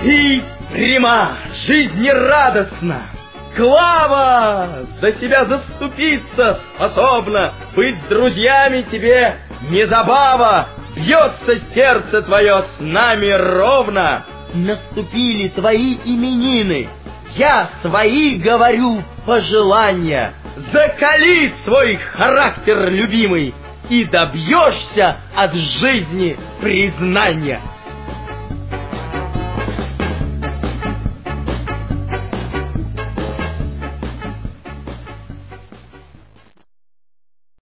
Ты пряма, жизнерадостна. Клава за себя заступиться способна. Быть с друзьями тебе не забава. Бьется сердце твое с нами ровно. Наступили твои именины. Я свои говорю пожелания. Закали свой характер любимый, и добьешься от жизни признания.